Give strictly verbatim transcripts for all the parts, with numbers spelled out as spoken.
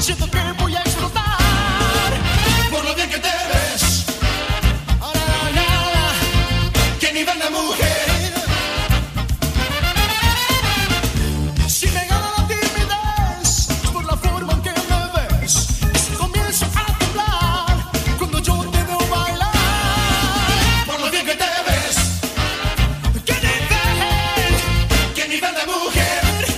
Siento que voy a explotar por lo bien que te ves. Ahora, ahora, qué nivel de mujer. Si me gana la timidez por la forma en que me ves, si comienzo a temblar cuando yo te veo bailar por lo bien que te ves. Qué nivel, qué nivel de mujer.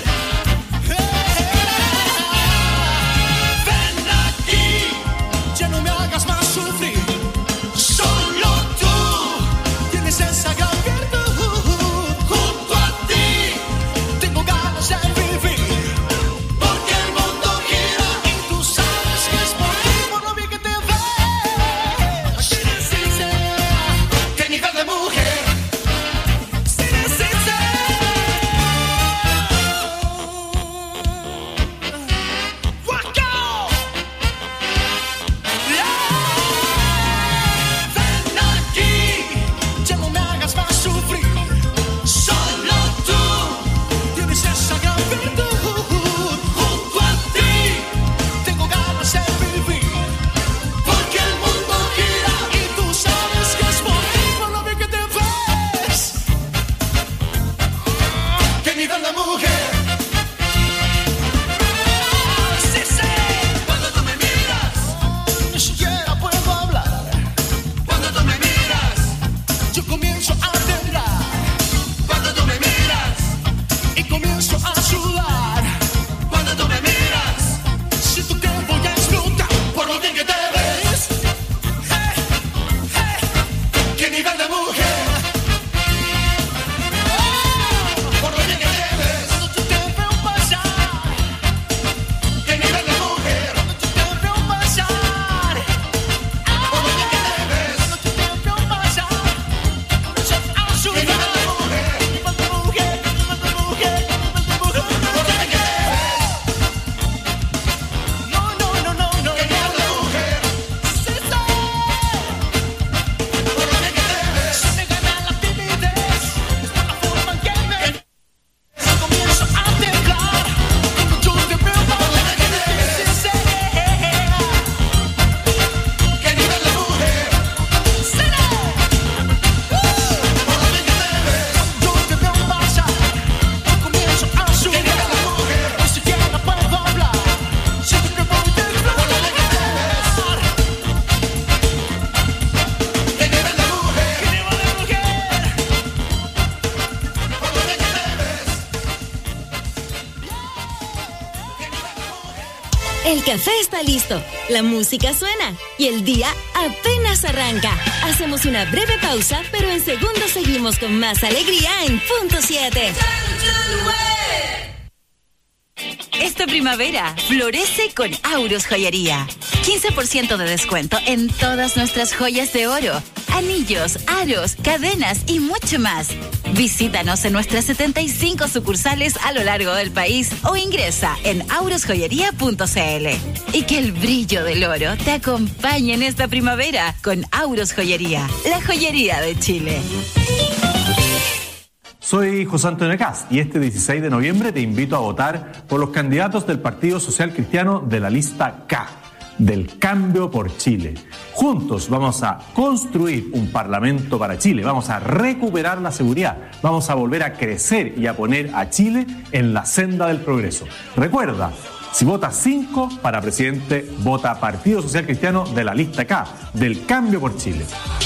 El café está listo, la música suena y el día apenas arranca. Hacemos una breve pausa, pero en segundos seguimos con más alegría en Punto siete. Esta primavera florece con Auros Joyería. quince por ciento de descuento en todas nuestras joyas de oro, anillos, aros, cadenas y mucho más. Visítanos en nuestras setenta y cinco sucursales a lo largo del país o ingresa en auros joyería punto c l. Y que el brillo del oro te acompañe en esta primavera con Auros Joyería, la joyería de Chile. Soy José Antonio Caz y este dieciséis de noviembre te invito a votar por los candidatos del Partido Social Cristiano de la lista K, del Cambio por Chile. Juntos vamos a construir un parlamento para Chile, vamos a recuperar la seguridad, vamos a volver a crecer y a poner a Chile en la senda del progreso. Recuerda, si votas cinco para presidente, vota Partido Social Cristiano de la lista K, del Cambio por Chile.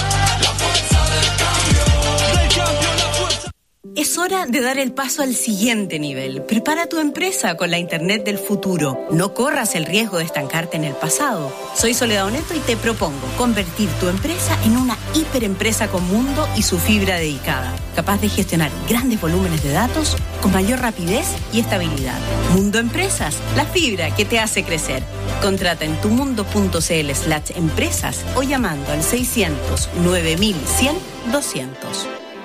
Es hora de dar el paso al siguiente nivel. Prepara tu empresa con la Internet del futuro. No corras el riesgo de estancarte en el pasado. Soy Soledad Oneto y te propongo convertir tu empresa en una hiperempresa con Mundo y su fibra dedicada, capaz de gestionar grandes volúmenes de datos con mayor rapidez y estabilidad. Mundo Empresas, la fibra que te hace crecer. Contrata en tumundo.cl slash empresas o llamando al seiscientos nueve mil cien doscientos.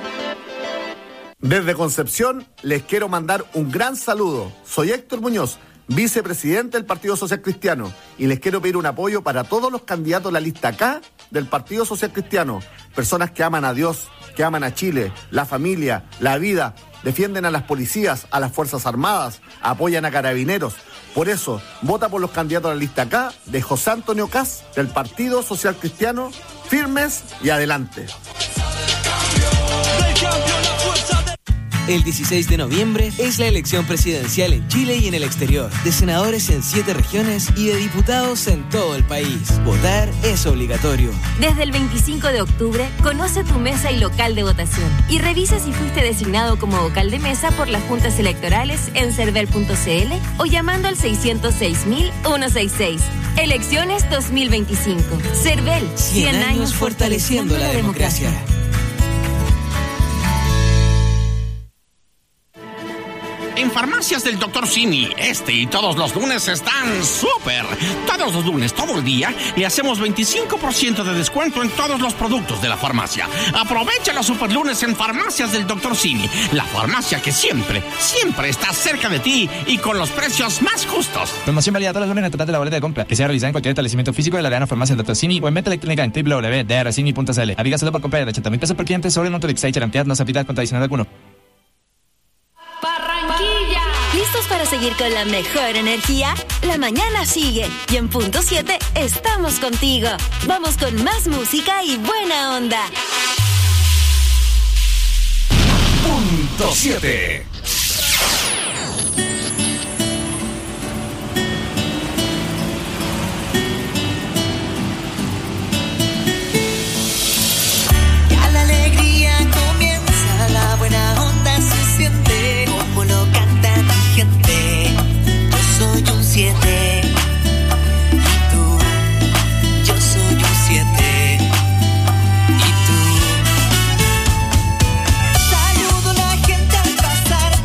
Desde Concepción les quiero mandar un gran saludo. Soy Héctor Muñoz, vicepresidente del Partido Social Cristiano, y les quiero pedir un apoyo para todos los candidatos de la lista K del Partido Social Cristiano. Personas que aman a Dios, que aman a Chile, la familia, la vida, defienden a las policías, a las Fuerzas Armadas, apoyan a carabineros. Por eso, vota por los candidatos a la lista K de José Antonio Kast, del Partido Social Cristiano, firmes y adelante. El dieciséis de noviembre es la elección presidencial en Chile y en el exterior, de senadores en siete regiones y de diputados en todo el país. Votar es obligatorio. Desde el veinticinco de octubre, conoce tu mesa y local de votación y revisa si fuiste designado como vocal de mesa por las juntas electorales en cervel punto c l o llamando al seiscientos seis mil ciento sesenta y seis. Elecciones dos mil veinticinco. Cervel, cien años fortaleciendo la democracia. En Farmacias del doctor Simi, este y todos los lunes están súper. Todos los lunes, todo el día, le hacemos veinticinco por ciento de descuento en todos los productos de la farmacia. Aprovecha los super lunes en Farmacias del doctor Simi, la farmacia que siempre, siempre está cerca de ti y con los precios más justos. Promoción válida todos los lunes en el total de la boleta de compra, que sea realizada en cualquier establecimiento físico de la Reana Farmacia del doctor Simi o en venta electrónica en doble u doble u doble u punto d r simi punto c l. Aviga solo por compra de ochenta mil pesos por cliente sobre el monto de X seis cantidad no se aplica contra adicional alguno. ¿Listos para seguir con la mejor energía? La mañana sigue y en punto siete estamos contigo. Vamos con más música y buena onda. Punto siete. Ya la alegría comienza, la buena onda se siente, como lo canta mi gente. Yo soy un siete y tú, yo soy un siete y tú. Saludo a la gente al pasar,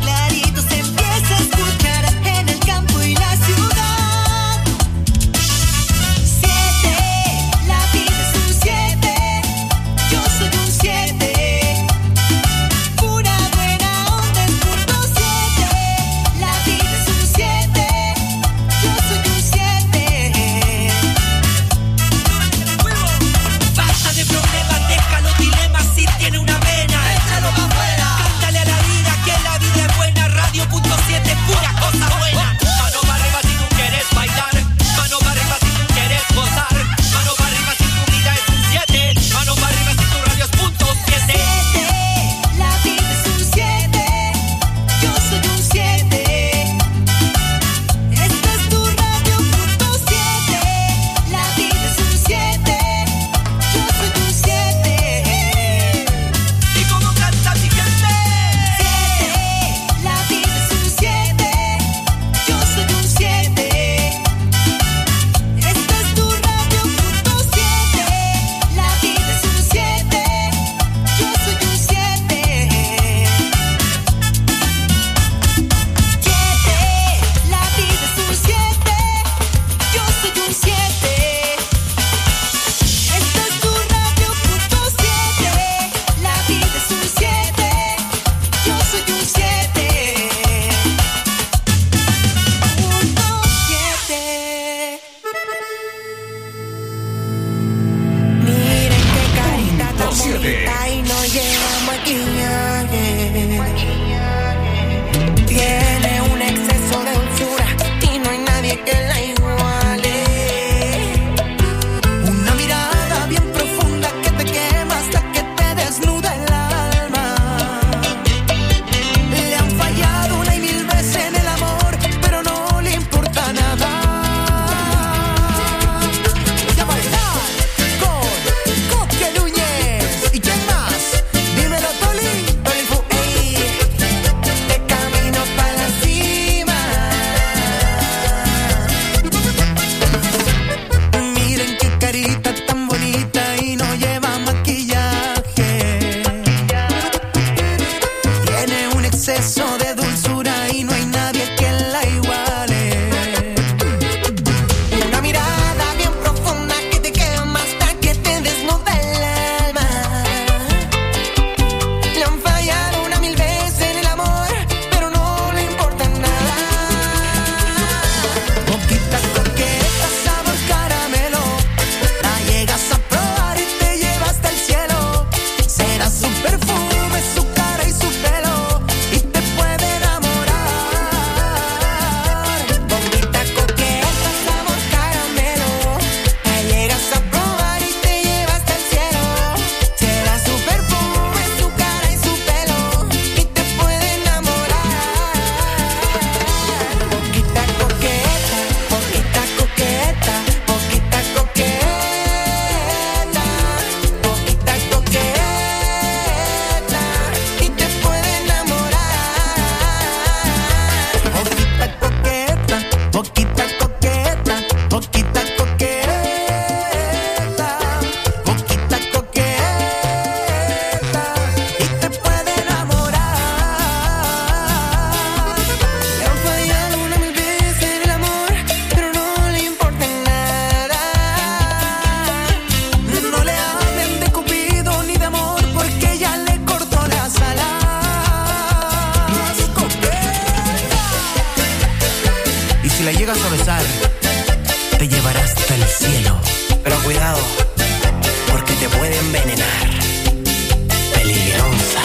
cielo. Pero cuidado, porque te puede envenenar. Peligrosa.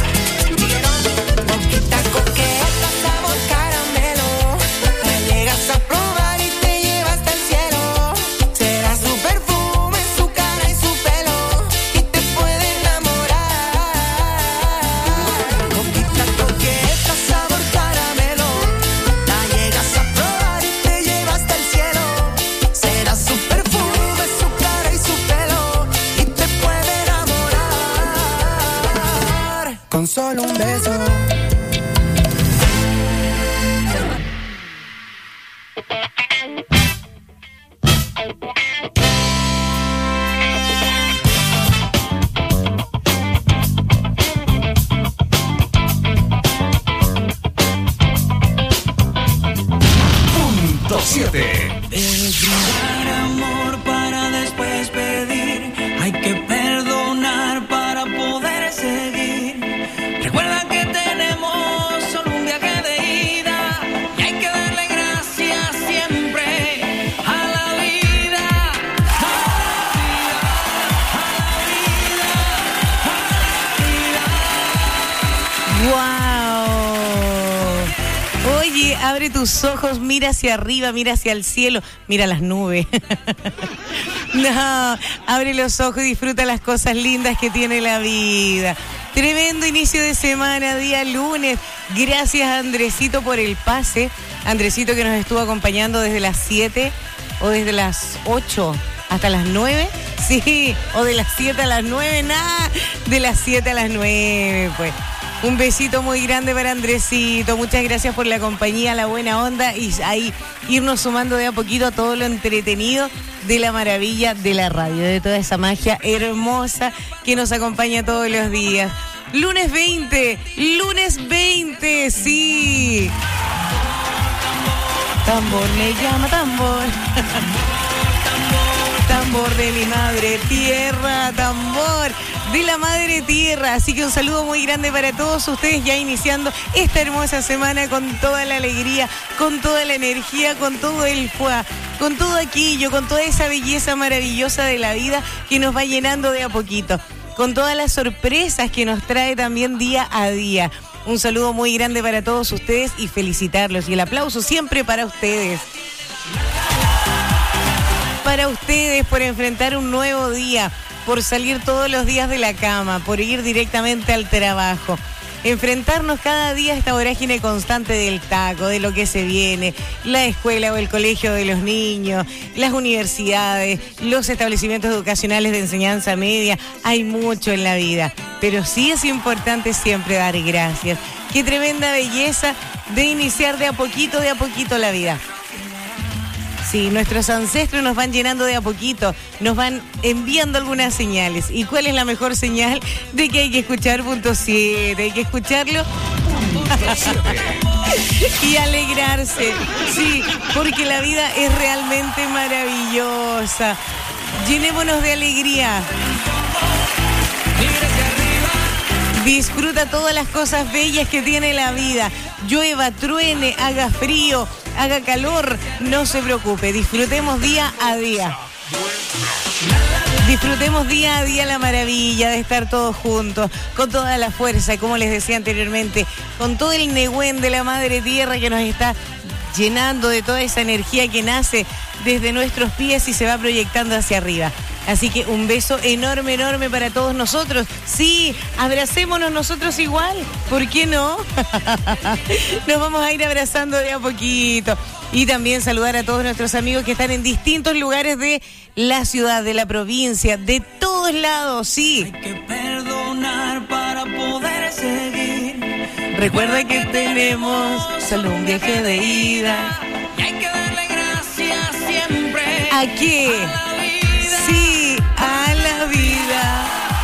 Boquita coqueta, sabor caramelo. La llegas a probar y te lleva hasta el cielo. Será su perfume, su cara y su pelo. Y te puede enamorar. Boquita coqueta, sabor caramelo. La llegas a probar y te lleva hasta el cielo. Será su perfume, su cara y su pelo. Y te puede enamorar. Con solo un beso. Punto siete. Debes brindar amor para después pedir. Hay que perdonar para poder seguir. Recuerda que tenemos solo un viaje de ida y hay que darle gracias siempre a la vida, a ¡Wow! Oye, abre tus ojos, mira hacia arriba, mira hacia el cielo, mira las nubes. No, abre los ojos y disfruta las cosas lindas que tiene la vida. Tremendo inicio de semana, día lunes. Gracias a Andresito por el pase. Andresito que nos estuvo acompañando desde las siete o desde las ocho hasta las nueve. Sí, o de las siete a las nueve, nada, de las siete a las nueve, pues. Un besito muy grande para Andresito. Muchas gracias por la compañía, la buena onda y ahí irnos sumando de a poquito a todo lo entretenido de la maravilla de la radio, de toda esa magia hermosa que nos acompaña todos los días. Lunes veinte, lunes veinte, sí. Tambor me llama, tambor. Tambor de mi madre tierra, tambor de la madre tierra. Así que un saludo muy grande para todos ustedes, ya iniciando esta hermosa semana con toda la alegría, con toda la energía, con todo el fuá, con todo aquello, con toda esa belleza maravillosa de la vida que nos va llenando de a poquito, con todas las sorpresas que nos trae también día a día. Un saludo muy grande para todos ustedes y felicitarlos. Y el aplauso siempre para ustedes. Para ustedes por enfrentar un nuevo día, por salir todos los días de la cama, por ir directamente al trabajo. Enfrentarnos cada día a esta vorágine constante del taco, de lo que se viene, la escuela o el colegio de los niños, las universidades, los establecimientos educacionales de enseñanza media. Hay mucho en la vida, pero sí es importante siempre dar gracias. Qué tremenda belleza de iniciar de a poquito, de a poquito la vida. Sí, nuestros ancestros nos van llenando de a poquito, nos van enviando algunas señales. ¿Y cuál es la mejor señal? De que hay que escuchar punto siete, hay que escucharlo y alegrarse. Sí, porque la vida es realmente maravillosa. Llenémonos de alegría. Disfruta todas las cosas bellas que tiene la vida. Llueva, truene, haga frío, haga calor, no se preocupe. Disfrutemos día a día. Disfrutemos día a día la maravilla de estar todos juntos, con toda la fuerza, como les decía anteriormente, con todo el negüen de la madre tierra que nos está llenando de toda esa energía que nace desde nuestros pies y se va proyectando hacia arriba. Así que un beso enorme, enorme para todos nosotros. Sí, abracémonos nosotros igual. ¿Por qué no? Nos vamos a ir abrazando de a poquito. Y también saludar a todos nuestros amigos que están en distintos lugares de la ciudad, de la provincia, de todos lados, sí. Hay que perdonar para poder seguir. Recuerda que tenemos solo un viaje de ida. Y hay que darle gracias siempre. ¿A qué? Sí, a la vida.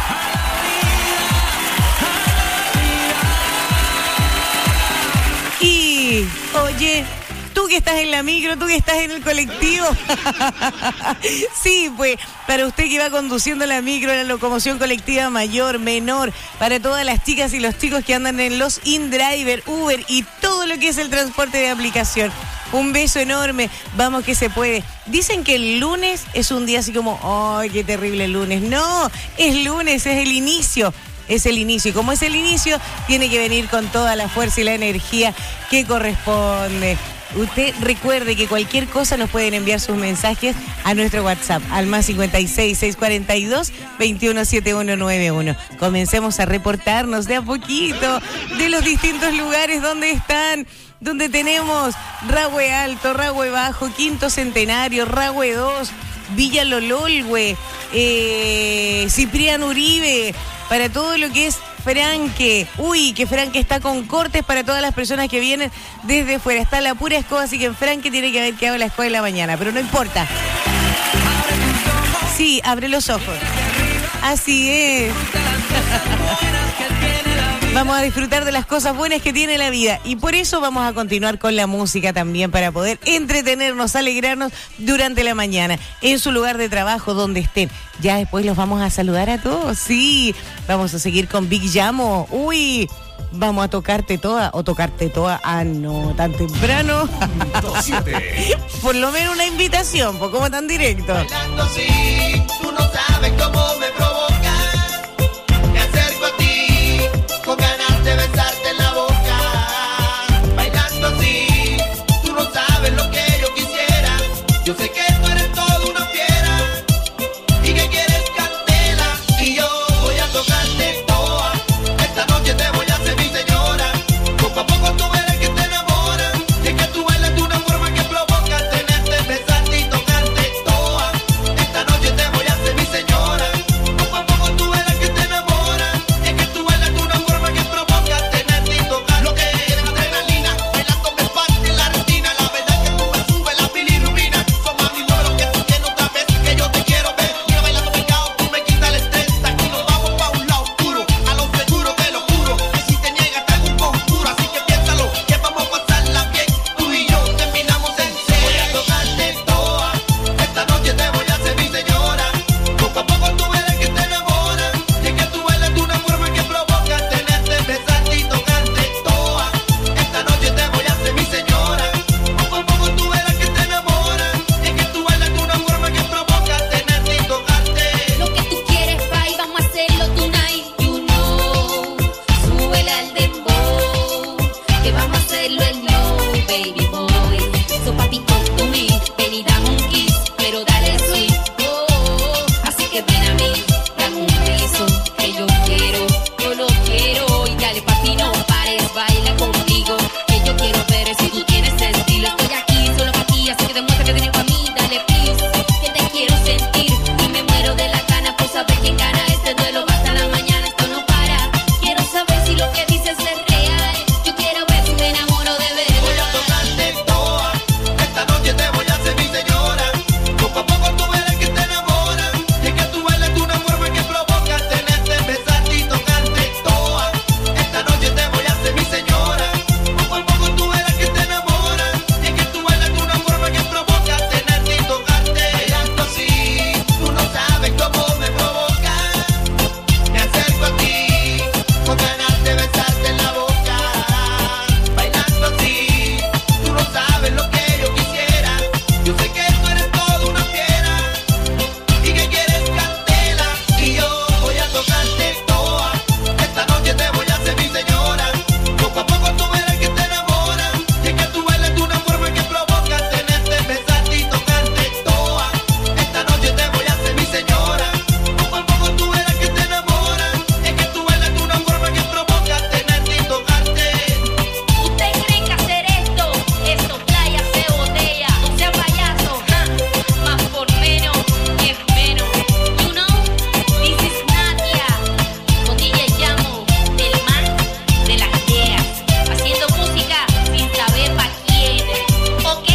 Y, oye, tú que estás en la micro, tú que estás en el colectivo. Sí, pues, para usted que va conduciendo la micro, la locomoción colectiva mayor, menor, para todas las chicas y los chicos que andan en los InDriver, Uber y todo lo que es el transporte de aplicación. Un beso enorme. Vamos que se puede. Dicen que el lunes es un día así como, ¡ay, qué terrible el lunes! No, es lunes, es el inicio. Es el inicio. Y como es el inicio, tiene que venir con toda la fuerza y la energía que corresponde. Usted recuerde que cualquier cosa nos pueden enviar sus mensajes a nuestro WhatsApp, al más cincuenta y seis, seiscientos cuarenta y dos, veintiuno setenta y uno noventa y uno. Comencemos a reportarnos de a poquito de los distintos lugares donde están, donde tenemos Rahue Alto, Rahue Bajo, Quinto Centenario, Rahue dos, Villa Lololhue, eh, Cipriano Uribe, para todo lo que es Franque. Uy, que Franque está con cortes para todas las personas que vienen desde fuera. Está la pura escoba, así que en Franque tiene que haber quedado la escoba de la mañana, pero no importa. Sí, abre los ojos. Así es. Vamos a disfrutar de las cosas buenas que tiene la vida y por eso vamos a continuar con la música también para poder entretenernos, alegrarnos durante la mañana en su lugar de trabajo, donde estén. Ya después los vamos a saludar a todos, sí. Vamos a seguir con Big Llamo. Uy, vamos a tocarte toda o tocarte toda. Ah, no, tan temprano. Por lo menos una invitación, pues como tan directo. Bailando así, tú no sabes cómo me provoca. Me acerco a ti con ganas de besarte en la boca. Bailando así, tú no sabes lo que yo quisiera. Yo sé que tú eres todo una fiera y que quieres candela y yo voy a tocarte toa. Esta noche te voy a hacer mi señora. Poco a poco tú eres que te enamora y es que tú bailas de una forma que provoca tenerte, besarte y tocarte toa. Esta noche te voy a hacer mi señora. Poco a poco tú eres que te enamora y es que tú bailas de una forma que provoca tenerte y tocar lo que es adrenalina. Bailando me parte la retina, la verdad que tú me subes la bilirrubina. Son mami muero que tú tienes otra vez que yo te quiero ver. Mira bailando pegado, tú me quitas el estrés. Aquí nos vamos pa' un lado oscuro, a lo seguro te lo juro. Que si te niegas te hago un conjuro, así que piénsalo, que vamos a pasarla bien. Tú y yo terminamos en serio. Voy a tocarte toa, esta noche te voy a hacer mi señora. Poco a poco tú eres que te enamora y es que tú bailas de una forma que provoca tenerte, besarte y tocarte toa. Esta noche te voy a hacer mi señora. Poco a poco tú eres que te enamora y es que tú bailas de una forma que provoca tenerte y tocarte. Lo que tú quieres, pa' y vamos a hacerlo tonight, you know. Súbele al dembow, que vamos a hacerlo en low, baby boy. So papi, come to me, ven y dame un kiss, pero dale sweet, oh, oh. Así que ven a mí, dame un beso, que yo quiero, yo lo quiero. Y dale papi, no pares, baila conmigo, que yo quiero ver si tú tienes estilo. Estoy aquí, solo pa' ti, así que demuestra que tienes pa' mí, dale please, que te quiero sentir y me muero de la gana por saber quién gana este duelo. Hasta la mañana esto no para, quiero saber si lo que dices es real. Yo quiero ver si me enamoro de Voy a verdad. tocarte toa, esta noche te voy a hacer mi señora. Poco a poco tú eres que te enamora y es que tú bailas de una forma que provoca tenerte, besarte y tocarte toa. Esta noche te voy a hacer mi señora. Poco a poco tú eres que te enamora y es que tú bailas de una forma que provoca tenerte y tocarte. Bailando así, tú no sabes cómo me provoca. Me acerco a ti con ganas de besarte en la boca. Bailando así, tú no sabes lo que yo quisiera. Yo sé que tú eres todo una fiera y que quieres candela y yo voy a tocarte toa. Esta noche te voy a hacer mi señora. Poco a poco tú eres que te enamora y es que tú bailas de una forma que provoca tenerte, besarte y tocarte toa. Esta noche te voy a hacer mi señora. Poco a poco tú eres que te enamora y es que tú bailas de una forma que provoca tenerte y tocarte. ¿Usted cree que hacer esto, esto playa se botella? No sea payaso, ja. Más por menos es menos. You know, this is Nadia, con D J Llamo, del man de las ideas, haciendo música sin saber pa' quién, ¿ok?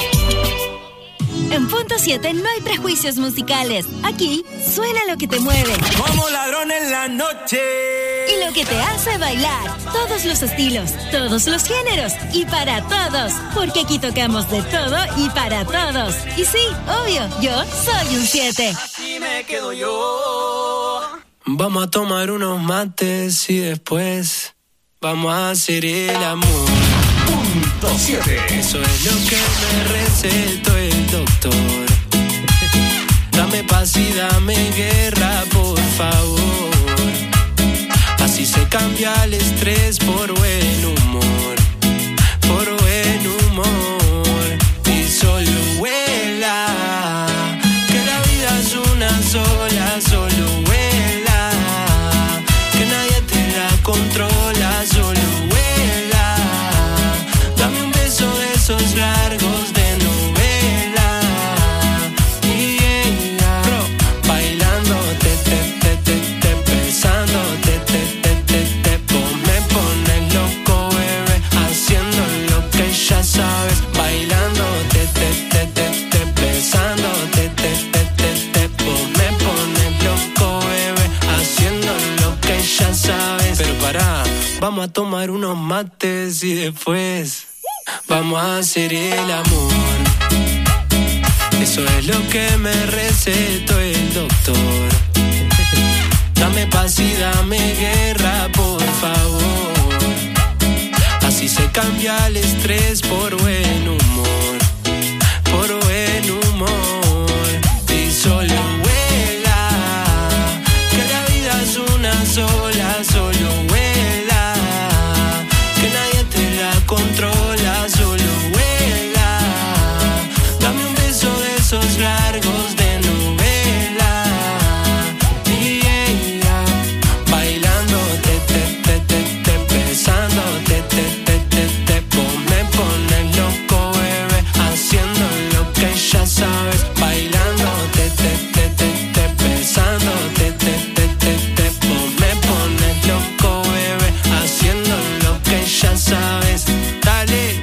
En Punto siete no hay prejuicios musicales. Aquí suena lo que te mueve Como ladrón en la noche. y lo que te hace bailar. Todos los estilos, todos los géneros y para todos. Porque aquí tocamos de todo y para todos. Y sí, obvio, yo soy un siete. Así me quedo yo. Vamos a tomar unos mates y después vamos a hacer el amor. punto siete. Eso es lo que me recetó el doctor. Dame paz y dame guerra, por favor. Así se cambia el estrés por buen humor, por buen humor. Y solo vuela, que la vida es una sola, solo vuela, que nadie te la controla, solo vuela. Dame un beso de esos largos de novela. Y ella, bro, bailando, te, te, te, te, te, besando, te, te, te, te, te, me pones loco, bebé, haciendo lo que ya sabes, bailando, te, te, te, te, te, besando, te, te, te, te, te, me pones loco, bebé, haciendo lo que ya sabes. Pero pará, vamos a tomar unos mates y después vamos a hacer el amor. Eso es lo que me recetó el doctor. Dame paz y dame guerra, por favor. Así se cambia el estrés por buen humor, por buen humor. Y solo vuela, que la vida es una sola, solo vuela, que nadie te la controla, solo vuela. Dame un beso de esos largos de novela. Y ella, bailando, te, te, te, te, te, besando, te, te, te, te, te, me pones loco, bebé, haciendo lo que ya sabes, bailando, te, te, te, te, te, besando, te, te, te, te, te, me pones loco, bebé, haciendo lo que ya sabes. Dale.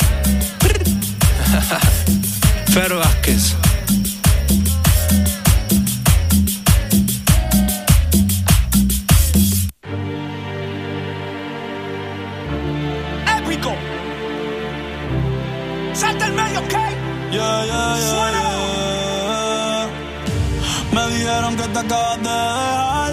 Fer Vázquez. Épico. Salta el medio, ¿ok? Yeah, yeah, yeah, Suena. yeah. Me dijeron que te acabas de dejar.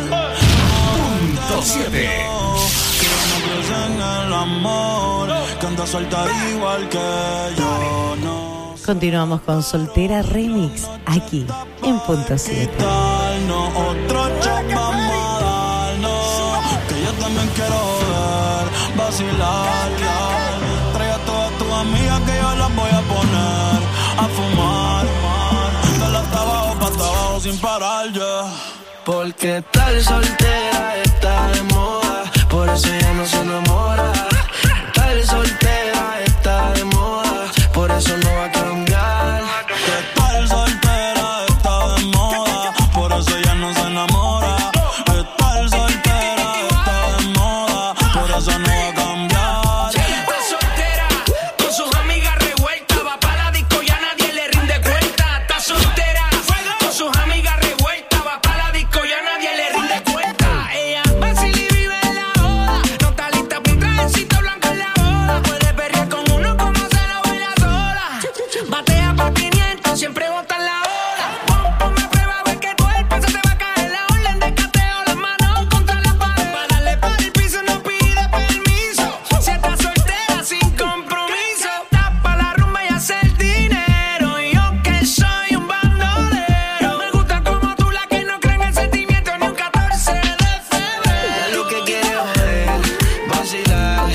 Punto siete. Que no crees en el amor, que andas suelta igual que yo. No Continuamos con Soltera Remix aquí en Punto siete. darnos otro shot, vamos a darnos. Que yo también quiero ver, vacilar, ya. Trae a todas tus amigas que yo las voy a poner a fumar, de la hasta abajo pa' hasta abajo sin parar, ya. Porque tal soltera está de moda, por eso ya no se enamora. Tal soltera está de moda, por eso no va a cambiar. Que tal soltera está de moda, por eso ya no se enamora. Que tal soltera está de moda, por eso no va a cambiar. Está soltera, con sus amigas revueltas, va pa' la disco y a nadie le rinde cuenta. Está soltera, con sus amigas revueltas, va pa' la disco y a nadie le rinde cuenta. Ella vacila y vive en la joda, no está lista pa' un trajecito blanco en la boda. Puede perrear con uno como se lo baila sola. Batea pa' quinientos, siempre bota en la hora. Pon, ponme a prueba, a ver que tu cuerpo se te va a caer. La orden de cateo, las manos contra la pared. Pa' darle para el piso no pide permiso. Si estás soltera sin compromiso, está pa' la rumba y hacer dinero. Y yo que soy un bandolero, me gusta como tú, la que no cree en el sentimiento ni un catorce de febrero. Ella lo que quiere es joder, vacilar.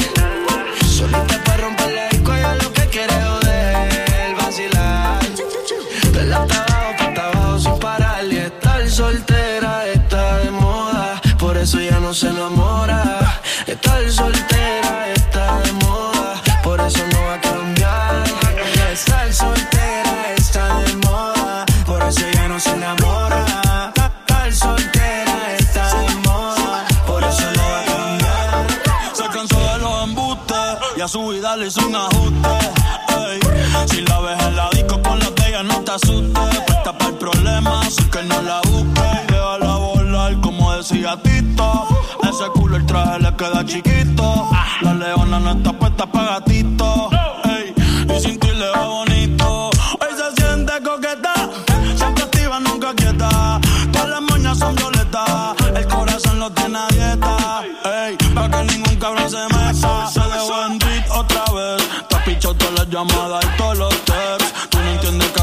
Solita pa' romper la disco, ella lo que quiere es joder, vacilar. De la hasta abajo pa' hasta abajo sin parar. Y estar soltera está de moda, por eso ya no se enamora. Estar soltera está de moda, por eso no va a cambiar. Estar soltera está de moda, por eso ya no se enamora. Estar soltera está de moda, por eso no va a cambiar. Se cansó de los embustes y a su vida le hizo un ajuste. Ey, si la ves en la disco con la de ella no te asustes. Puesta para el problema, así que no la busques. Y déjala volar como decía Tito. Ese culo el traje le queda chiquito. La leona no está puesta pa' gatito. Ey, y sin ti le va bonito. Hoy se siente coqueta, siempre activa, nunca quieta. Todas las moñas son violetas, el corazón lo tiene a dieta. Ey, pa' que ningún cabrón se meta. Se dejó en beat otra vez, te has pichado todas las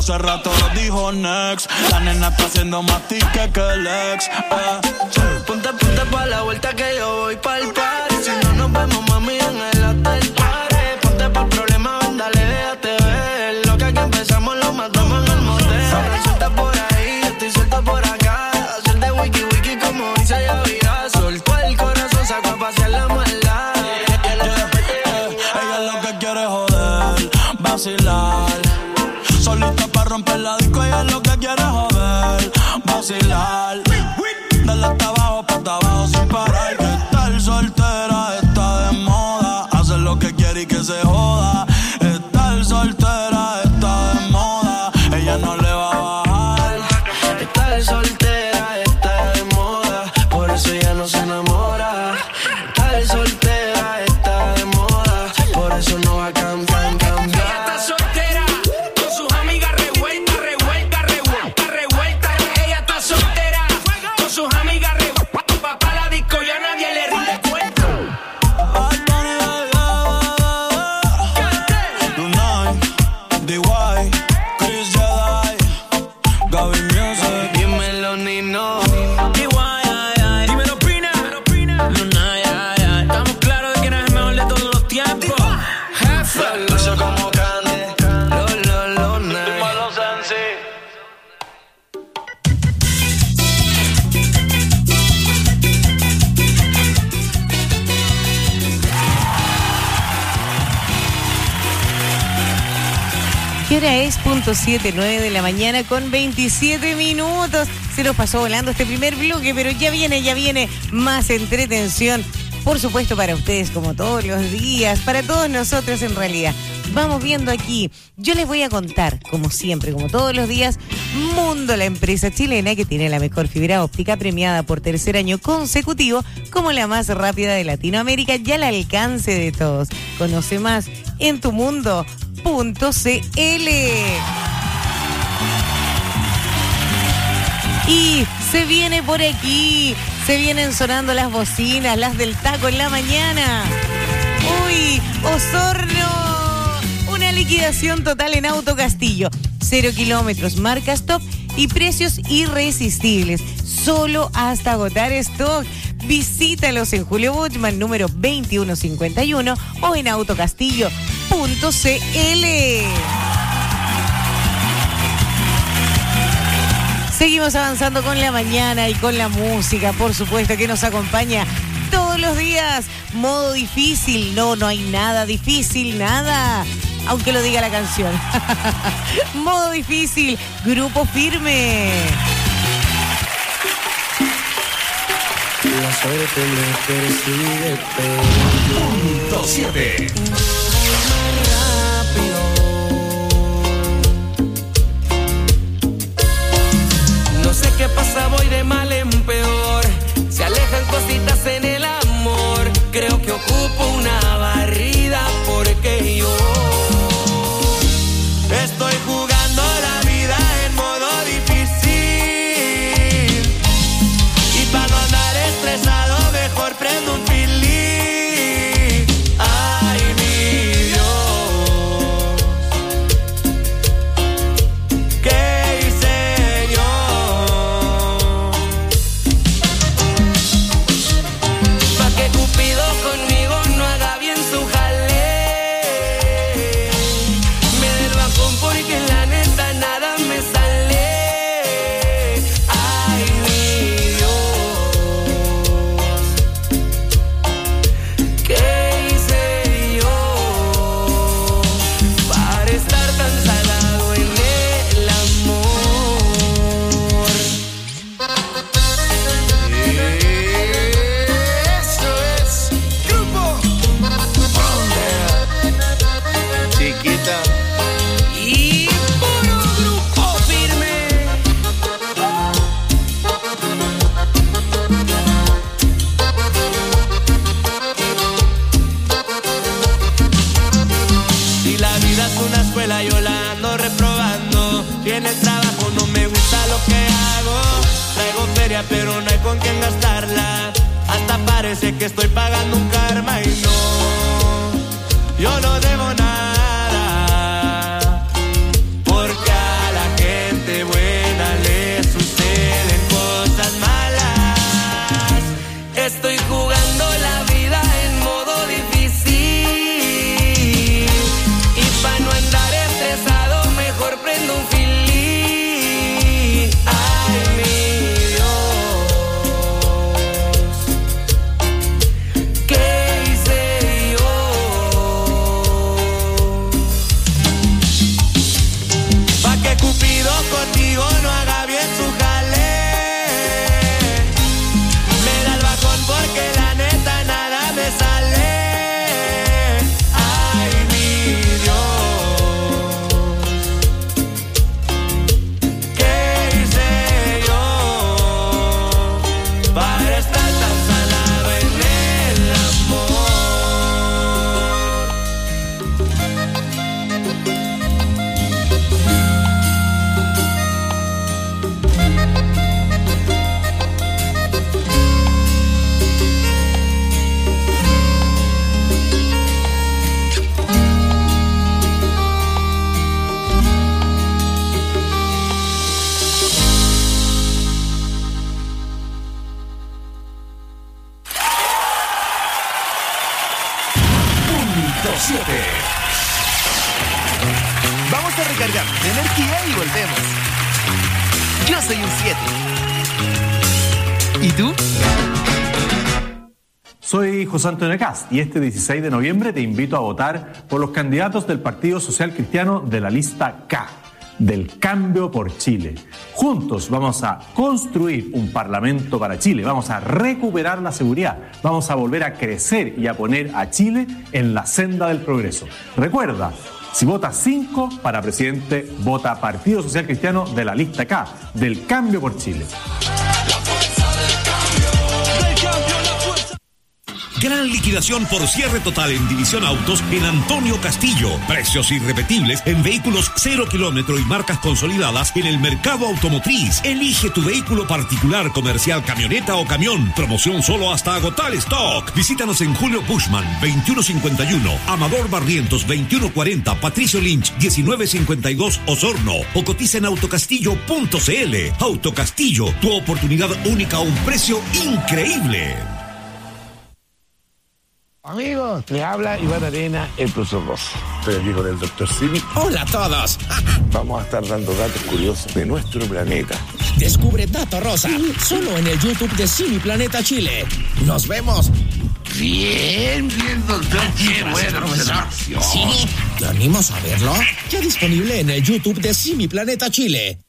hace rato dijo next. La nena está haciendo más tique que el ex. Eh. Ponte, ponte pa' la vuelta que yo voy pa'l party. Si no nos vemos, mami, en el hotel party. Ponte pa' el problema, ven, dale, déjate ver. Lo que aquí empezamos lo matamos en el motel. Suelta por ahí, yo estoy suelto por acá. Hacer de wiki wiki como dice Yavira. Soltó el corazón, sacó a pasear la maldad. Ella lo que quiere es joder, vacilar. Solita pa' romper la disco, ella lo que quiere es joder, vacilar. Dale hasta abajo, pa' hasta abajo sin parar. Que estar soltera está de moda. Hacer lo que quiere y que se joda. Estar soltera está de moda. Ella no le va a bajar. Estar soltera está de moda. Por eso ella no se enamora. Estar soltera está de moda. Por eso no va a cambiar, cambiar. Ella está soltera, con sus amigas revuelta, revuelta, revuelta, revuelta. Ella está soltera, con sus amigas revuelta. Papá la disco ya nadie le rinde cuenta. Tonight, D Y, Chris Jedi, Gaby Music. Dímelo, Nino. D Y, ay, ay. Dímelo, Pina. Luna, ay, ay, ay. Estamos claros de que no es el mejor de todos los tiempos. Jefe. Lucio como Candy. Lo, lo, lo, night. Dímelo, Sensi. ¿Qué hora es? Punto siete, nueve de la mañana con veintisiete minutos. Se nos pasó volando este primer bloque, pero ya viene, ya viene más entretención. Por supuesto para ustedes, como todos los días, para todos nosotros en realidad. Vamos viendo aquí. Yo les voy a contar, como siempre, como todos los días, Mundo, la empresa chilena que tiene la mejor fibra óptica premiada por tercer año consecutivo como la más rápida de Latinoamérica y al alcance de todos. Conoce más en tu mundo punto c l. Y se viene por aquí, se vienen sonando las bocinas, las del taco en la mañana. Uy, Osorno, una liquidación total en Auto Castillo. Cero kilómetros, marcas top y precios irresistibles. Solo hasta agotar stock. Visítalos en Julio Buchmann, número veintiuno cincuenta y uno o en autocastillo punto c l. Seguimos avanzando con la mañana y con la música, por supuesto, que nos acompaña todos los días. Modo difícil. No, no hay nada difícil, nada. Aunque lo diga la canción. Modo difícil, Grupo Firme. La suerte me persigue, pero Punto siete. No sé qué pasa, voy de mal en peor. Se alejan cositas en el amor. Creo que ocupo una barrida porque yo estoy jugando la vida en modo difícil. Y para no andar estresado, mejor prendo un pilín. Ay, mi Dios, ¿qué hice yo? Pa' que Cupido conmigo no haga bien su jale. Me del bajón porque la neta nada me sale. Ay, mi Dios, ¿qué hice yo para estar tan salado en el amor? Eso es Grupo Chiquita. y puro Grupo Firme. Si la vida es una escuela, yo la ando reprobando. Si en el trabajo no me gusta lo que hago, traigo feria pero no hay con quién gastarla. Hasta parece que estoy pagando un karma y no, yo no debo nada, porque a la Yo soy un siete. ¿Y tú? Soy José Antonio Cast y este dieciséis de noviembre te invito a votar por los candidatos del Partido Social Cristiano de la lista K, del Cambio por Chile. Juntos vamos a construir un parlamento para Chile, vamos a recuperar la seguridad, vamos a volver a crecer y a poner a Chile en la senda del progreso. Recuerda, si votas cinco para presidente, vota Partido Social Cristiano de la lista K, del Cambio por Chile. Gran liquidación por cierre total en División Autos en Antonio Castillo. Precios irrepetibles en vehículos cero kilómetro y marcas consolidadas en el mercado automotriz. Elige tu vehículo particular, comercial, camioneta o camión. Promoción solo hasta agotar stock. Visítanos en Julio Bushman, veintiuno cincuenta y uno, Amador Barrientos, veintiuno cuarenta, Patricio Lynch, diecinueve cincuenta y dos, Osorno. O cotiza en autocastillo punto cl. Autocastillo, tu oportunidad única a un precio increíble. Amigos, les habla Iván Arena, el profesor Rosa. Estoy aquí con el doctor Simi. Hola a todos. Vamos a estar dando datos curiosos de nuestro planeta. Descubre Dato Rosa, solo en el YouTube de Simi Planeta Chile. Nos vemos. Bien, bien, doctor. Qué buena observación. ¿Simi? ¿Te animas a verlo? Ya disponible en el YouTube de Simi Planeta Chile.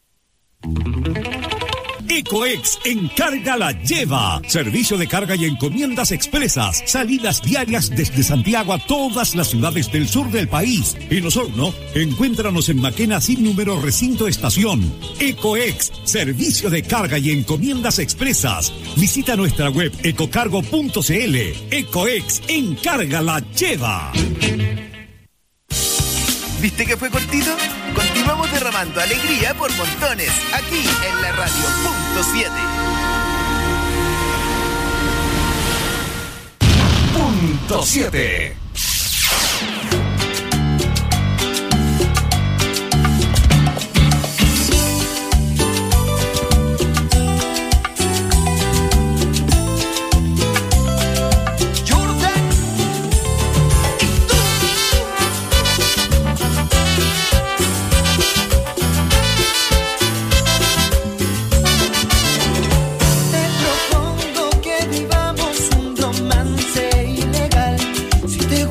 Ecoex Encarga la Lleva. Servicio de carga y encomiendas expresas. Salidas diarias desde Santiago a todas las ciudades del sur del país. En Osorno, encuéntranos en Maquena sin número recinto estación. Ecoex, servicio de carga y encomiendas expresas. Visita nuestra web ecocargo punto cl. Ecoex Encarga la Lleva. ¿Viste que fue cortito? Continuamos derramando alegría por montones, aquí en la radio punto siete. Punto siete. Si te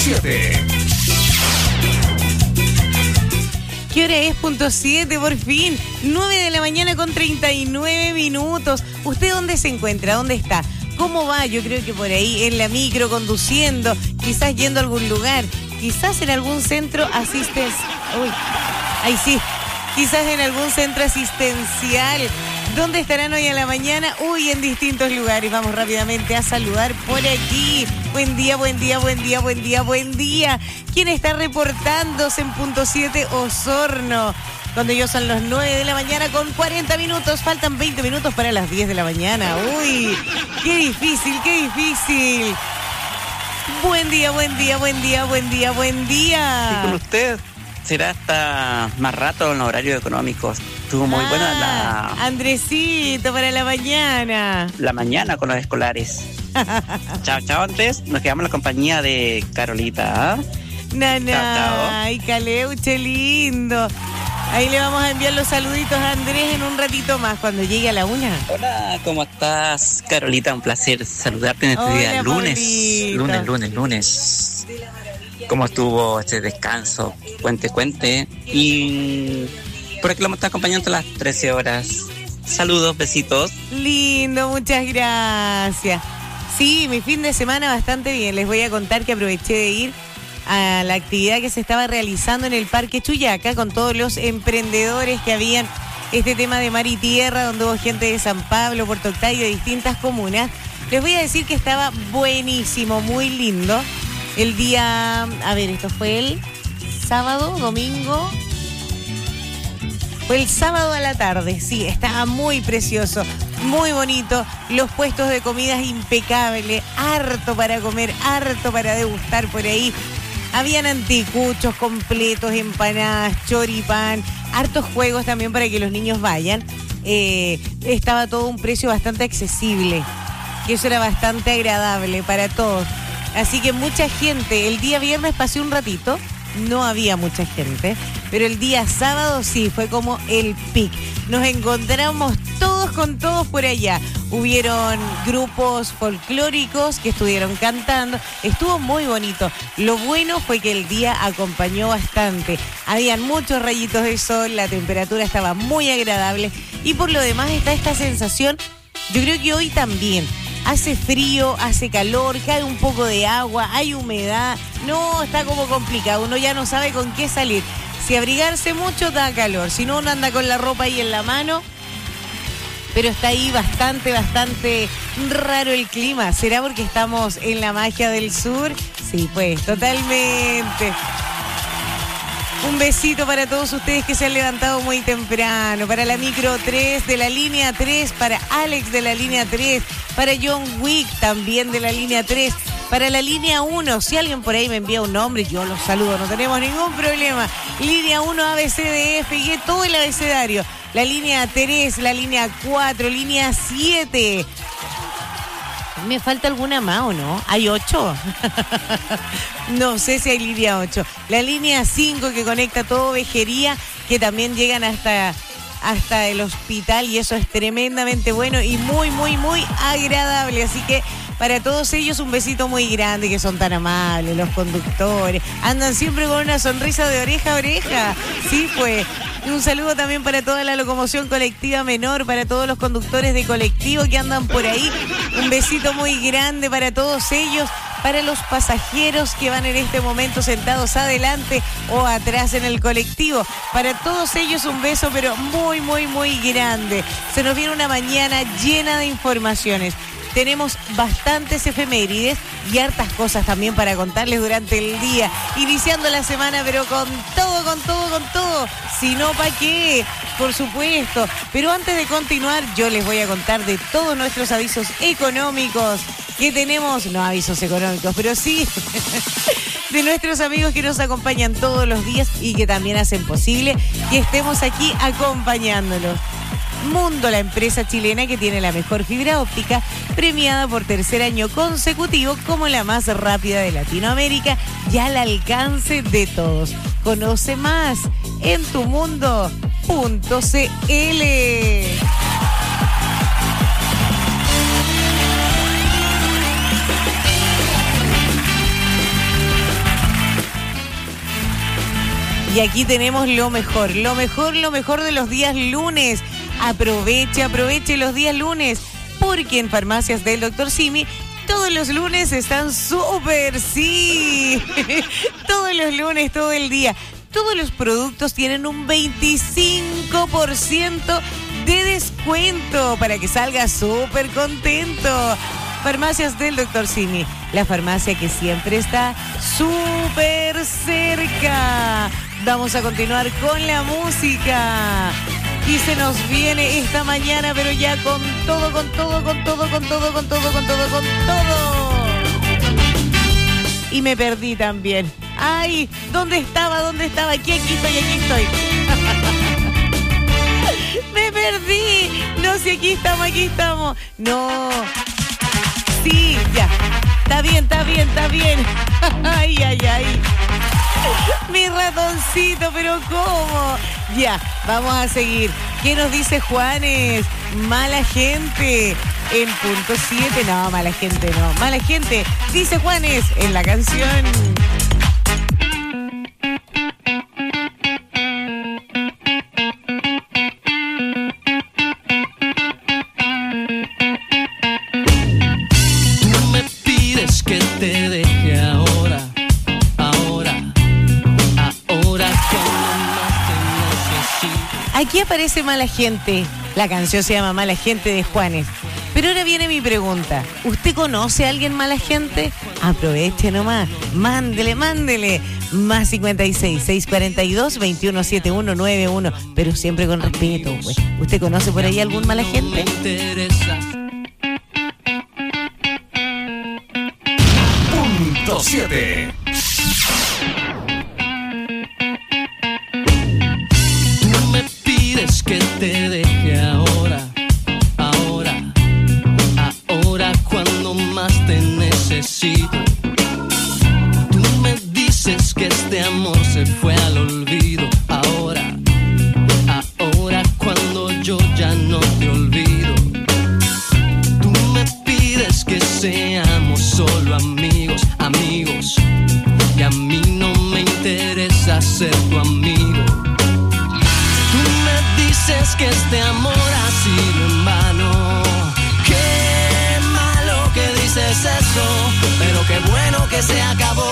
siete. ¿Qué hora es? Punto siete, por fin. nueve de la mañana con treinta y nueve minutos. ¿Usted dónde se encuentra? ¿Dónde está? ¿Cómo va? Yo creo que por ahí en la micro, conduciendo, quizás yendo a algún lugar, quizás en algún centro asistencial. Uy, ahí sí. Quizás en algún centro asistencial. ¿Dónde estarán hoy a la mañana? Uy, en distintos lugares. Vamos rápidamente a saludar por aquí. Buen día, buen día, buen día, buen día, buen día. ¿Quién está reportándose en punto siete Osorno? Cuando ellos son las nueve de la mañana con cuarenta minutos. Faltan veinte minutos para las diez de la mañana. Uy, qué difícil, qué difícil. Buen día, buen día, buen día, buen día, buen día. Y con usted será hasta más rato en los horarios económicos. Estuvo muy ah, buena la... Andresito, para la mañana. La mañana con los escolares. Chao, chao, Andrés. Nos quedamos en la compañía de Carolita. ¿eh? Nana, chao, chao. Ay, Caleuche, lindo. Ahí le vamos a enviar los saluditos a Andrés en un ratito más, cuando llegue a la una. Hola, ¿cómo estás, Carolita? Un placer saludarte en este Hola, día. Lunes, Pablito. lunes, lunes, lunes. ¿Cómo estuvo este descanso? Cuente, cuente. Y por aquí lo vamos a estar acompañando a las trece horas. Saludos, besitos. Lindo, muchas gracias. Sí, mi fin de semana bastante bien. Les voy a contar que aproveché de ir a la actividad que se estaba realizando en el Parque Chuyaca con todos los emprendedores que habían este tema de mar y tierra, donde hubo gente de San Pablo, Puerto Octavio, de distintas comunas. Les voy a decir que estaba buenísimo, muy lindo. El día, a ver, esto fue el sábado, domingo. Fue el sábado a la tarde, sí, estaba muy precioso, muy bonito. Los puestos de comidas impecables, harto para comer, harto para degustar por ahí. Habían anticuchos completos, empanadas, choripán, hartos juegos también para que los niños vayan. Eh, estaba todo a un precio bastante accesible, que eso era bastante agradable para todos. Así que mucha gente, el día viernes pasé un ratito, no había mucha gente, pero el día sábado sí, fue como el pic. Nos encontramos todos con todos por allá. Hubieron grupos folclóricos que estuvieron cantando, estuvo muy bonito. Lo bueno fue que el día acompañó bastante. Habían muchos rayitos de sol, la temperatura estaba muy agradable y por lo demás está esta sensación, yo creo que hoy también. Hace frío, hace calor, cae un poco de agua, hay humedad. No, está como complicado, uno ya no sabe con qué salir. Si abrigarse mucho da calor, si no uno anda con la ropa ahí en la mano. Pero está ahí bastante, bastante raro el clima. ¿Será porque estamos en la magia del sur? Sí, pues, totalmente. Un besito para todos ustedes que se han levantado muy temprano. Para la micro tres de la línea tres, para Alex de la línea tres, para John Wick también de la línea tres, para la línea uno. Si alguien por ahí me envía un nombre, yo los saludo, no tenemos ningún problema. Línea uno, A, B, C, D, F, G, todo el abecedario. La línea tres, la línea cuatro, línea siete. ¿Me falta alguna más o no? ¿Hay ocho? No sé si hay línea ocho. La línea cinco que conecta todo Vejería, que también llegan hasta, hasta el hospital y eso es tremendamente bueno y muy, muy, muy agradable. Así que para todos ellos un besito muy grande, que son tan amables, los conductores. Andan siempre con una sonrisa de oreja a oreja. Sí, pues. Y un saludo también para toda la locomoción colectiva menor, para todos los conductores de colectivo que andan por ahí. Un besito muy grande para todos ellos, para los pasajeros que van en este momento sentados adelante o atrás en el colectivo. Para todos ellos un beso, pero muy, muy, muy grande. Se nos viene una mañana llena de informaciones. Tenemos bastantes efemérides y hartas cosas también para contarles durante el día. Iniciando la semana, pero con todo, con todo, con todo. Si no, ¿para qué? Por supuesto. Pero antes de continuar, yo les voy a contar de todos nuestros avisos económicos que tenemos. No avisos económicos, pero sí de nuestros amigos que nos acompañan todos los días y que también hacen posible que estemos aquí acompañándolos. Mundo, la empresa chilena que tiene la mejor fibra óptica, premiada por tercer año consecutivo como la más rápida de Latinoamérica y al alcance de todos. Conoce más en tumundo punto c l. Y aquí tenemos lo mejor, lo mejor, lo mejor de los días lunes. Aproveche, aproveche los días lunes, porque en Farmacias del doctor Simi todos los lunes están súper, sí. Todos los lunes, todo el día. Todos los productos tienen un veinticinco por ciento de descuento para que salga súper contento. Farmacias del doctor Simi, la farmacia que siempre está súper cerca. Vamos a continuar con la música. Y se nos viene esta mañana, pero ya con todo, con todo, con todo, con todo, con todo, con todo, con todo. Y me perdí también. Ay, ¿dónde estaba? ¿Dónde estaba? Aquí, aquí estoy, aquí estoy. Me perdí. No sé, aquí estamos, aquí estamos. No. Sí, ya. Está bien, está bien, está bien. Ay, ay, ay. Mi ratoncito, pero ¿cómo? Ya, vamos a seguir. ¿Qué nos dice Juanes? Mala gente. En punto siete. No, mala gente no. Mala gente. Dice Juanes en la canción. Tú me pides que te deje ahora. Aquí aparece Mala Gente. La canción se llama Mala Gente de Juanes. Pero ahora viene mi pregunta. ¿Usted conoce a alguien mala gente? Aproveche nomás. Mándele, mándele. Más cincuenta y seis, seiscientos cuarenta y dos, veintiuno setenta y uno noventa y uno. Pero siempre con respeto, pues. ¿Usted conoce por ahí algún mala gente? Punto siete. Pides que te deje ahora, ahora, ahora cuando más te necesito. Tú me dices que este amor se fue al olvido, ahora, ahora cuando yo ya no te olvido. Tú me pides que seamos solo amigos, amigos, y a mí no me interesa ser tu amigo. Dices que este amor ha sido en vano. Qué malo que dices eso, pero qué bueno que se acabó.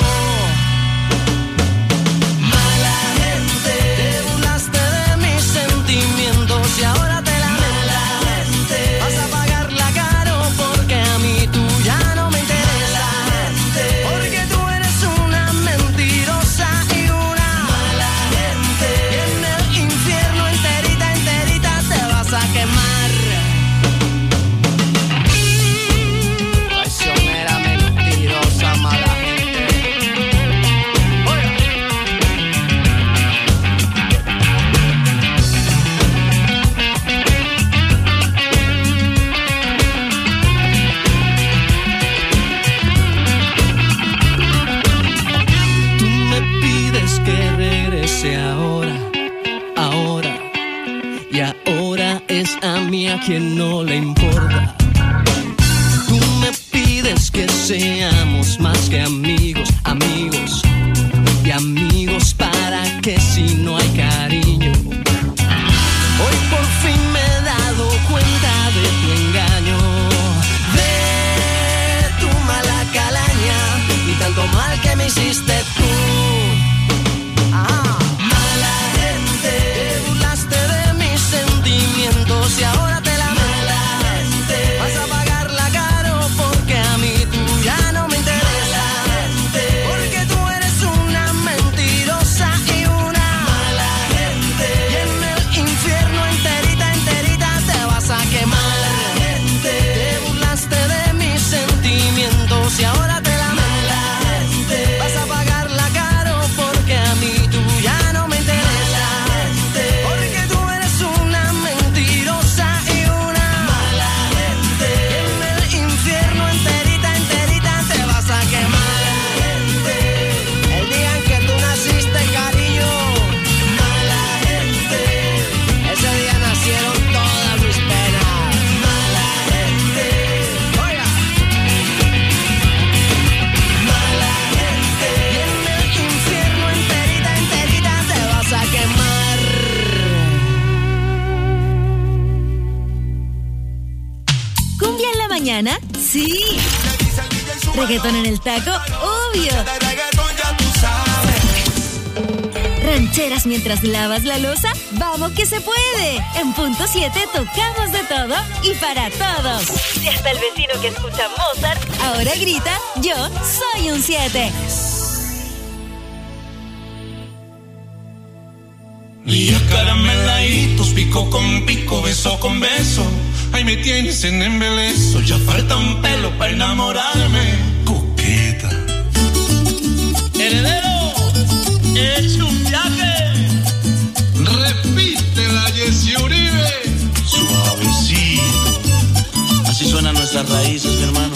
Mala gente, te burlaste de mis sentimientos y ahora te la mala gente. Vas a pagarla caro porque a mí tú ya no me interesa. Porque tú eres una mentirosa y una mala gente. Y en el infierno enterita a quemar. Traicionera, mentirosa, mala gente. Tú me pides que regrese ahora, ahora. Y ahora es a mí a quien no le importa. Tú me pides que seamos más que amigos, amigos y amigos para que si no hay cariño. Hoy por fin me he dado cuenta de tu engaño, de tu mala calaña y tanto mal que me hiciste tú. Ah. Mala gente, te burlaste de mis sentimientos y ahora te la mala gente. Vas a pagarla caro porque a mí tú ya no me interesa. Porque tú eres una mentirosa y una mala gente. Y en el infierno enterita, enterita te vas a quemar. Te burlaste de mis sentimientos y ahora te la mala gente. Vas a pagar Sí. Reggaetón en el taco, obvio. Rancheras mientras lavas la loza, vamos que se puede. En punto siete tocamos de todo y para todos. Y hasta el vecino que escucha Mozart ahora grita, yo soy un siete. Días carameladitos, pico con pico, beso con beso. Ahí me tienes en embeleso, ya falta un pelo para enamorarme. Coqueta. Heredero, es un viaje. Repite la Jessy Uribe. Suavecito. Así suenan nuestras raíces, mi hermano.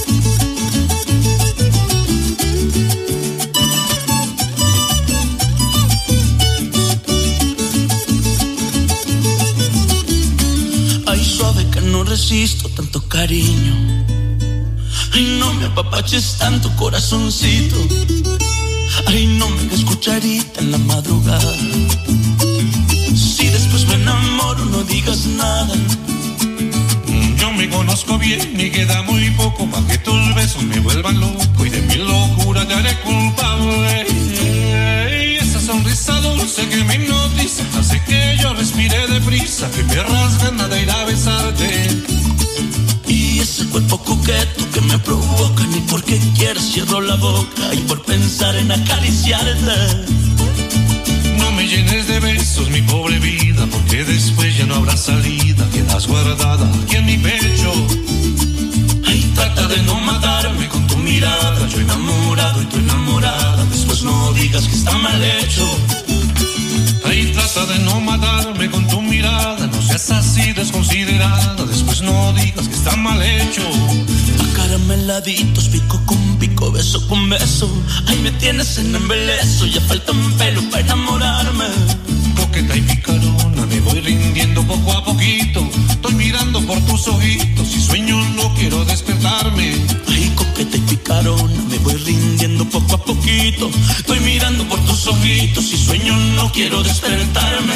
No resisto tanto cariño. Ay, no me apapaches tanto, corazoncito. Ay, no me hagas cucharita en la madrugada. Si después me enamoro, no digas nada. Yo me conozco bien y queda muy poco para que tus besos me vuelvan loco y de mi locura te haré culpable. Y esa sonrisa dulce que me hipnotiza hace que yo respire deprisa, que pierdas ganas de ir a besarte. Y ese cuerpo coqueto que me provoca, ni porque quieres cierro la boca y por pensar en acariciarte. No me llenes de besos, mi pobre vida, porque después ya no habrá salida. Quedas guardada aquí en mi pecho. Ay, trata de no matarme con tu mirada. Yo enamorado y tú enamorada. Después no digas que está mal hecho. Ay, trata de no matarme con tu mirada. No seas así desconsiderada. Después no digas que está mal hecho. Acarameladitos, pico con pico, beso con beso. Ay, me tienes en embeleso, ya falta un pelo para enamorarme. Coqueta y picarona, me voy rindiendo poco a poquito. Estoy mirando por tus ojitos y sueño no quiero despertarme. Ay, coqueta y picarona, me voy rindiendo poco a poquito. Estoy mirando por tus ojitos y sueño no quiero despertarme.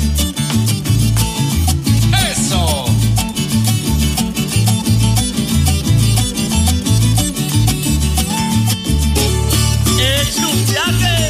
¡Eso! Es un viaje.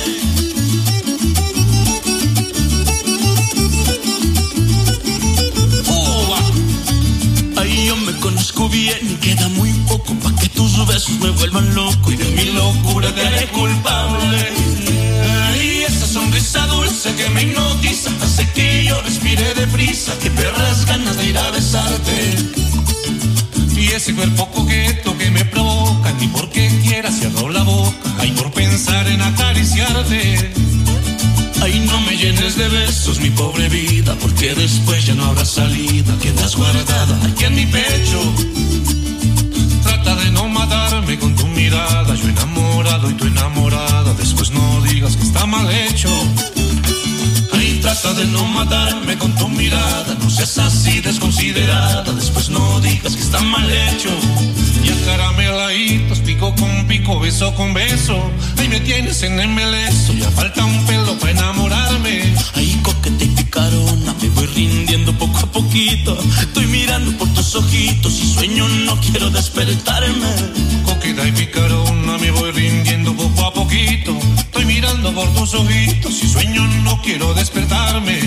Ay, yo me conozco bien y queda muy poco pa' que tus besos me vuelvan loco y de mi locura te haré culpable. Ay, esa sonrisa dulce que me hipnotiza hace que yo respire deprisa, que pierdas ganas de ir a besarte. Y ese cuerpo coqueto que me provoca, ni porque quiera cierro la boca, ay, por pensar en acariciarte. Ay, no me llenes de besos, mi pobre vida, porque después ya no habrá salida. Quedas guardada aquí en mi pecho. Trata de no matarme con tu mirada. Yo enamorado y tú enamorada. Después no digas que está mal hecho. Ay, trata de no matarme con tu mirada. No seas así desconsiderada. Después no digas que está mal hecho. Y acarameladitos, pico con pico, beso con beso. Ahí me tienes en embeleso. Ya falta un pelo para enamorarme. Ay, coqueta y picarona, me voy rindiendo poco a poquito. Estoy mirando por tus ojitos y sueño no quiero despertarme. Coqueta y picarona, me voy rindiendo poco a poquito. Estoy mirando por tus ojitos y sueño no quiero despertarme.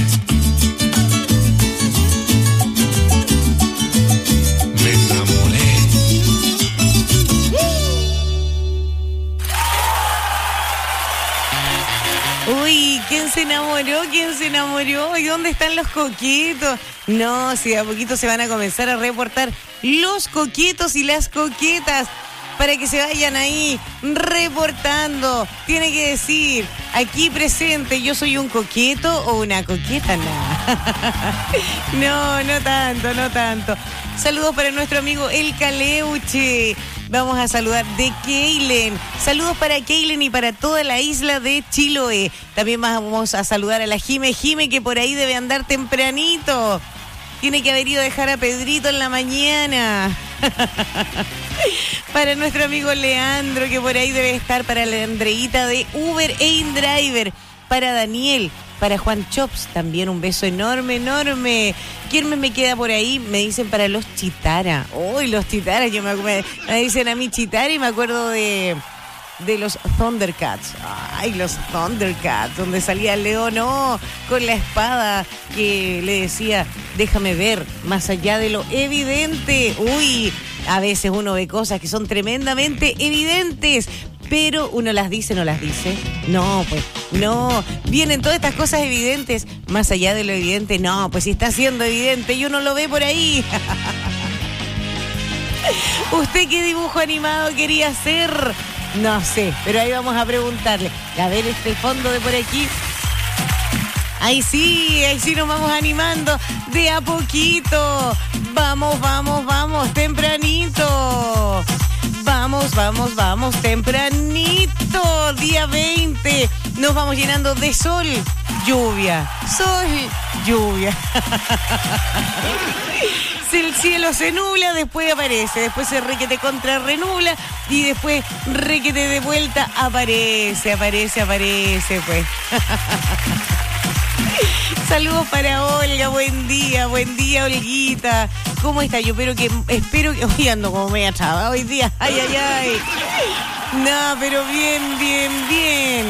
Me enamoré. Uy, ¿quién se enamoró? ¿Quién se enamoró? ¿Y dónde están los coquitos? No, si a poquito se van a comenzar a reportar los coquitos y las coquetas para que se vayan ahí reportando. Tiene que decir, aquí presente, yo soy un coqueto o una coqueta. No, no, no tanto, no tanto. Saludos para nuestro amigo El Caleuche. Vamos a saludar de Keilen. Saludos para Keilen y para toda la isla de Chiloé. También vamos a saludar a la Jime Jime, que por ahí debe andar tempranito. Tiene que haber ido a dejar a Pedrito en la mañana. Para nuestro amigo Leandro, que por ahí debe estar. Para la Andreita de Uber e InDriver. Para Daniel, Para Juan Chops también un beso enorme, enorme. ¿Quién me, me queda por ahí? Me dicen para los Chitara. Uy, los Chitara, yo me, me, me dicen a mí Chitara y me acuerdo de, de los Thundercats. Ay, los Thundercats, donde salía León, oh, con la espada que le decía, déjame ver, más allá de lo evidente. Uy, a veces uno ve cosas que son tremendamente evidentes, pero uno las dice, no las dice. No, pues, no. Vienen todas estas cosas evidentes, más allá de lo evidente. No, pues si está siendo evidente y uno lo ve por ahí. ¿Usted qué dibujo animado quería hacer? No sé, pero ahí vamos a preguntarle. A ver este fondo de por aquí. Ahí sí, ahí sí nos vamos animando de a poquito. Vamos, vamos, vamos, tempranito. Vamos, vamos, vamos, tempranito, día veinte. Nos vamos llenando de sol, lluvia, sol, lluvia. El cielo se nubla, después aparece, después se requete contra renubla y después requete de vuelta aparece, aparece, aparece, pues. Saludos para Olga, buen día, buen día, Olguita. ¿Cómo está? Yo espero que, espero que, hoy ando como media traba hoy día, ay, ay, ay. No, pero bien, bien, bien.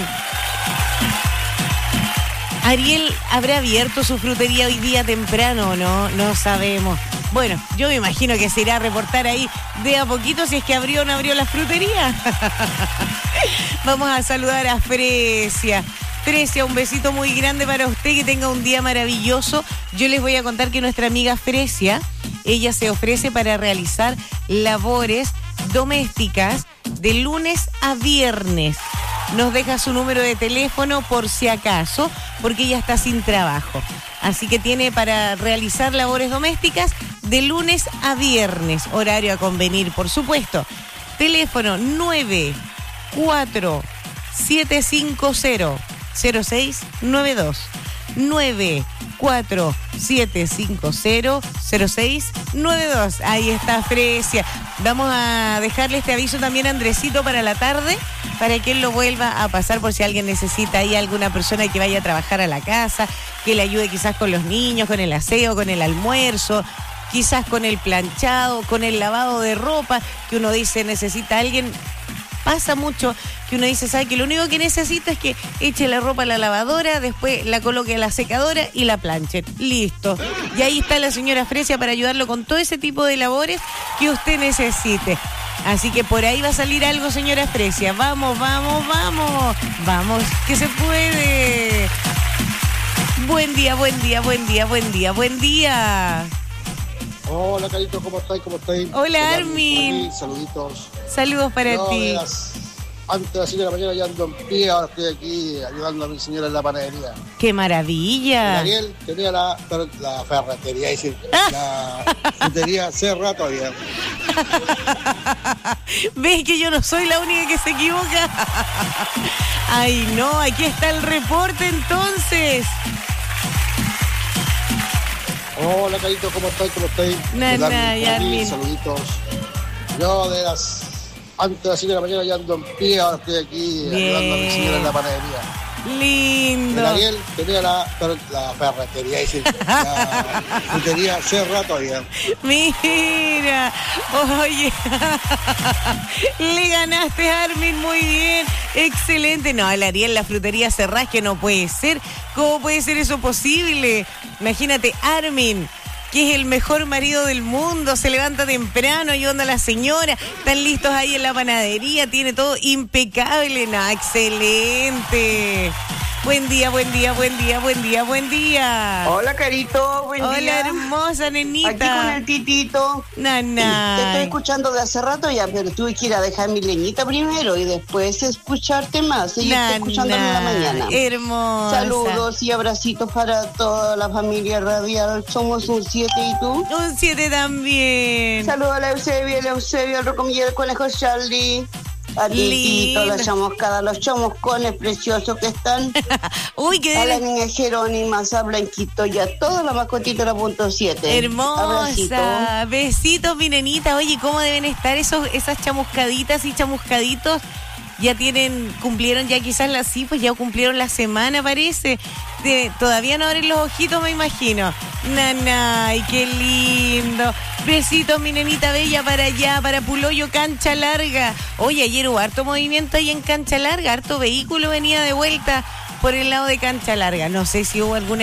Ariel, ¿habrá abierto su frutería hoy día temprano o no? No sabemos. Bueno, yo me imagino que se irá a reportar ahí de a poquito si es que abrió o no abrió la frutería. Vamos a saludar a Fresia. Fresia, un besito muy grande para usted, que tenga un día maravilloso. Yo les voy a contar que nuestra amiga Fresia, ella se ofrece para realizar labores domésticas de lunes a viernes. Nos deja su número de teléfono por si acaso, porque ella está sin trabajo. Así que tiene para realizar labores domésticas de lunes a viernes, horario a convenir, por supuesto. Teléfono nueve cuatro siete cinco cero cero seis nueve dos. nueve cuatro siete cinco cero cero seis nueve dos. Ahí está Fresia. Vamos a dejarle este aviso también a Andresito para la tarde, para que él lo vuelva a pasar por si alguien necesita ahí alguna persona que vaya a trabajar a la casa, que le ayude quizás con los niños, con el aseo, con el almuerzo, quizás con el planchado, con el lavado de ropa, que uno dice necesita a alguien. Pasa mucho que uno dice, ¿sabe? Que lo único que necesita es que eche la ropa a la lavadora, después la coloque a la secadora y la planche. Listo. Y ahí está la señora Fresia para ayudarlo con todo ese tipo de labores que usted necesite. Así que por ahí va a salir algo, señora Fresia. Vamos, vamos, vamos. Vamos, que se puede. Buen día, buen día, buen día, buen día, buen día. Hola, Carito, ¿cómo estáis? ¿Cómo estáis? Hola, Armin. Saluditos. Saludos para no, ti. Las, antes de las siete de la mañana ya ando en pie, ahora estoy aquí ayudando a mi señora en la panadería. ¡Qué maravilla! Ariel tenía la, la ferretería, es decir, la frutería hace rato todavía. ¿Ves que yo no soy la única que se equivoca? Ay, no, aquí está el reporte entonces. Hola, Carito, ¿cómo estáis? ¿Cómo estáis? Nada, Yarmin. Saluditos. Yo de las... Antes de las siete de la mañana ya ando en pie, ahora estoy aquí Bien. ayudando a mi señora en la panadería. Lindo. El Ariel tenía la, la ferretería, es decir, la frutería hace rato todavía. Mira, oye, le ganaste, Armin, muy bien, excelente. No, el Ariel, la frutería cerrada, es que no puede ser. ¿Cómo puede ser eso posible? Imagínate, Armin, que es el mejor marido del mundo, se levanta temprano, ayuda a la señora, están listos ahí en la panadería, tiene todo impecable, no, excelente. Buen día, buen día, buen día, buen día, buen día. Hola, Carito, buen Hola, día. Hola, hermosa nenita. Aquí con el titito. Nana. Te estoy escuchando de hace rato ya, pero tuve que ir a dejar mi leñita primero y después escucharte más. Seguir escuchando en la mañana. Hermosa. Saludos y abracitos para toda la familia radial. Somos un siete, ¿y tú? Un siete también. Saludos a la Eusebio, a la Eusebio, al Rocomillo, al Conejo Charlie. A Titito, la chamuscada, los chamuscones preciosos que están. Uy, qué a la niña Jerónima, a Blanquito y a toda la mascotita de la punto siete. Hermosa. Abracito. Besitos, mi nenita. Oye, ¿cómo deben estar esos, esas chamuscaditas y chamuscaditos ya tienen, cumplieron ya quizás las sí, pues ya cumplieron la semana, parece. De, todavía no abren los ojitos, me imagino. Nanay, qué lindo. Besitos, mi nenita bella, para allá, para Puloyo, Cancha Larga. Oye, ayer hubo harto movimiento ahí en Cancha Larga, harto vehículo venía de vuelta por el lado de Cancha Larga. No sé si hubo alguna